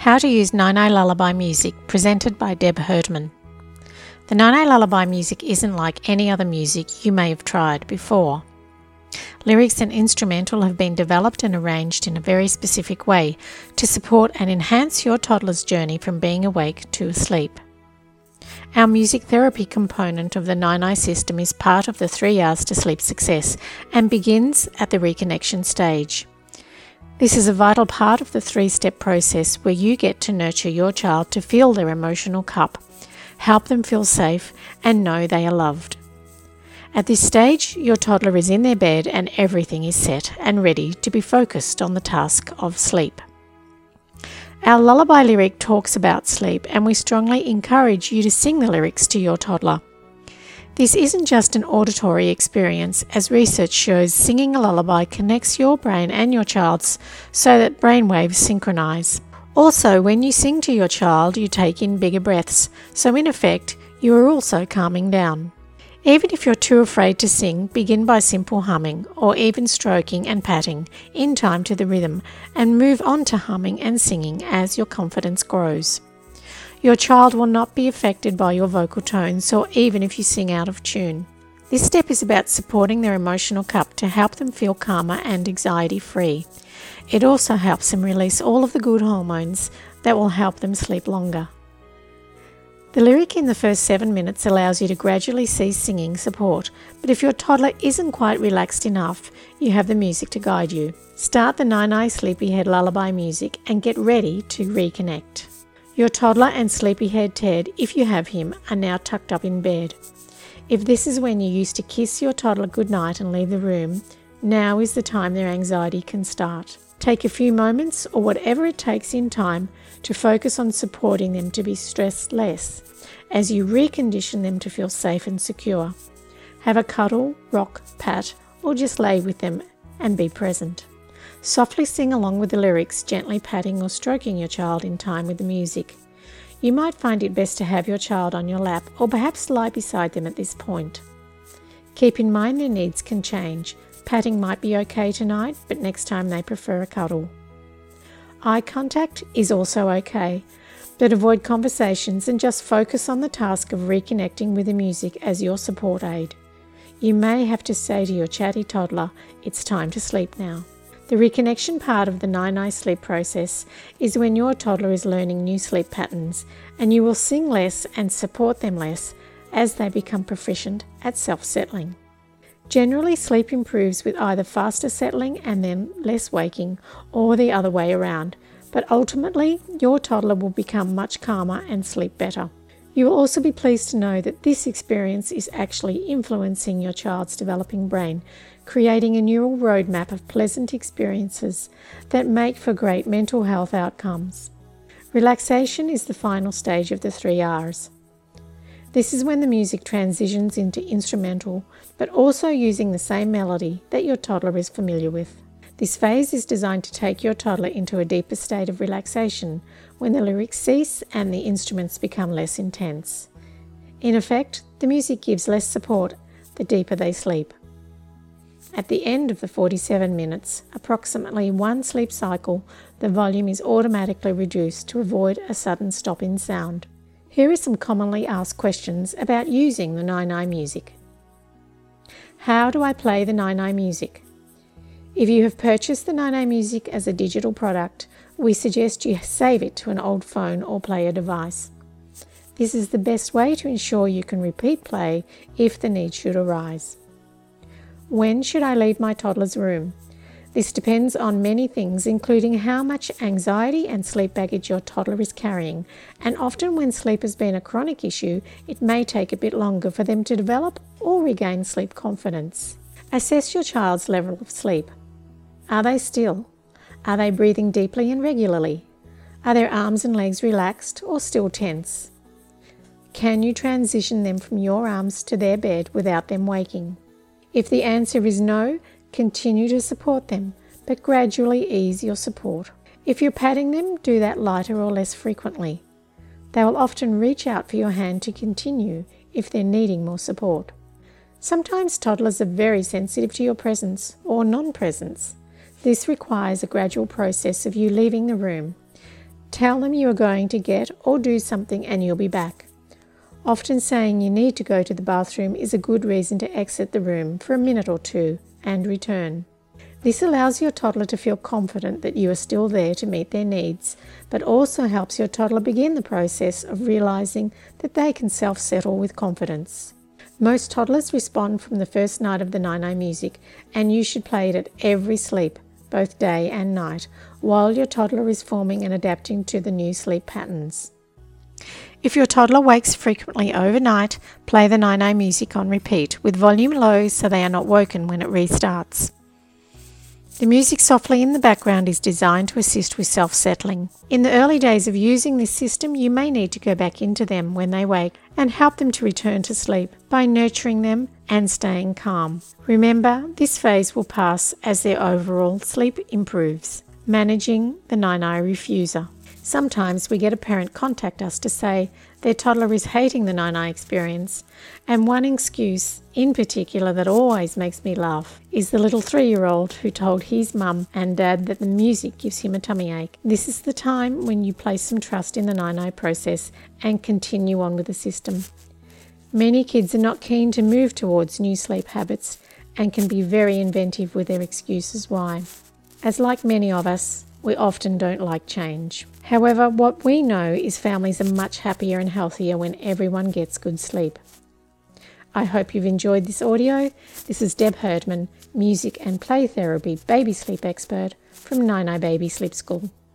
How to use Nine Lullaby music, presented by Deb Herdman. The Nine Lullaby music isn't like any other music you may have tried before. Lyrics and instrumental have been developed and arranged in a very specific way to support and enhance your toddler's journey from being awake to asleep. Our music therapy component of the Nine system is part of the 3 hours to sleep success and begins at the reconnection stage. This is a vital part of the 3-step process where you get to nurture your child to fill their emotional cup, help them feel safe and know they are loved. At this stage, your toddler is in their bed and everything is set and ready to be focused on the task of sleep. Our lullaby lyric talks about sleep, and we strongly encourage you to sing the lyrics to your toddler. This isn't just an auditory experience, as research shows singing a lullaby connects your brain and your child's so that brainwaves synchronize. Also, when you sing to your child, you take in bigger breaths, so in effect, you are also calming down. Even if you're too afraid to sing, begin by simple humming or even stroking and patting in time to the rhythm, and move on to humming and singing as your confidence grows. Your child will not be affected by your vocal tones or even if you sing out of tune. This step is about supporting their emotional cup to help them feel calmer and anxiety-free. It also helps them release all of the good hormones that will help them sleep longer. The lyric in the first 7 minutes allows you to gradually cease singing support, but if your toddler isn't quite relaxed enough, you have the music to guide you. Start the Nine Sleepyhead lullaby music and get ready to reconnect. Your toddler and Sleepyhead Ted, if you have him, are now tucked up in bed. If this is when you used to kiss your toddler goodnight and leave the room, now is the time their anxiety can start. Take a few moments or whatever it takes in time to focus on supporting them to be stressed less as you recondition them to feel safe and secure. Have a cuddle, rock, pat, or just lay with them and be present. Softly sing along with the lyrics, gently patting or stroking your child in time with the music. You might find it best to have your child on your lap or perhaps lie beside them at this point. Keep in mind their needs can change. Patting might be okay tonight, but next time they prefer a cuddle. Eye contact is also okay, but avoid conversations and just focus on the task of reconnecting with the music as your support aid. You may have to say to your chatty toddler, "It's time to sleep now." The reconnection part of the Nine sleep process is when your toddler is learning new sleep patterns, and you will sing less and support them less as they become proficient at self-settling. Generally, sleep improves with either faster settling and then less waking, or the other way around, but ultimately your toddler will become much calmer and sleep better. You will also be pleased to know that this experience is actually influencing your child's developing brain, creating a neural roadmap of pleasant experiences that make for great mental health outcomes. Relaxation is the final stage of the 3 Rs. This is when the music transitions into instrumental, but also using the same melody that your toddler is familiar with. This phase is designed to take your toddler into a deeper state of relaxation when the lyrics cease and the instruments become less intense. In effect, the music gives less support the deeper they sleep. At the end of the 47 minutes, approximately 1 sleep cycle, the volume is automatically reduced to avoid a sudden stop in sound. Here are some commonly asked questions about using the Nine music. How do I play the Nine music? If you have purchased the Nine music as a digital product, we suggest you save it to an old phone or player device. This is the best way to ensure you can repeat play if the need should arise. When should I leave my toddler's room? This depends on many things, including how much anxiety and sleep baggage your toddler is carrying, and often when sleep has been a chronic issue, it may take a bit longer for them to develop or regain sleep confidence. Assess your child's level of sleep. Are they still? Are they breathing deeply and regularly? Are their arms and legs relaxed or still tense? Can you transition them from your arms to their bed without them waking? If the answer is no, continue to support them, but gradually ease your support. If you're patting them, do that lighter or less frequently. They will often reach out for your hand to continue if they're needing more support. Sometimes toddlers are very sensitive to your presence or non-presence. This requires a gradual process of you leaving the room. Tell them you are going to get or do something and you'll be back. Often saying you need to go to the bathroom is a good reason to exit the room for a minute or two and return. This allows your toddler to feel confident that you are still there to meet their needs, but also helps your toddler begin the process of realizing that they can self-settle with confidence. Most toddlers respond from the first night of the Nai music, and you should play it at every sleep, both day and night, while your toddler is forming and adapting to the new sleep patterns. If your toddler wakes frequently overnight, play the Nai music on repeat with volume low so they are not woken when it restarts. The music softly in the background is designed to assist with self-settling. In the early days of using this system, you may need to go back into them when they wake and help them to return to sleep by nurturing them and staying calm. Remember, this phase will pass as their overall sleep improves. Managing the Nai refuser. Sometimes we get a parent contact us to say their toddler is hating the Nai experience, and one excuse in particular that always makes me laugh is the little 3-year-old who told his mum and dad that the music gives him a tummy ache. This is the time when you place some trust in the Nai process and continue on with the system. Many kids are not keen to move towards new sleep habits and can be very inventive with their excuses why. As like many of us, we often don't like change. However, what we know is families are much happier and healthier when everyone gets good sleep. I hope you've enjoyed this audio. This is Deb Herdman, music and play therapy baby sleep expert from Nai Baby Sleep School.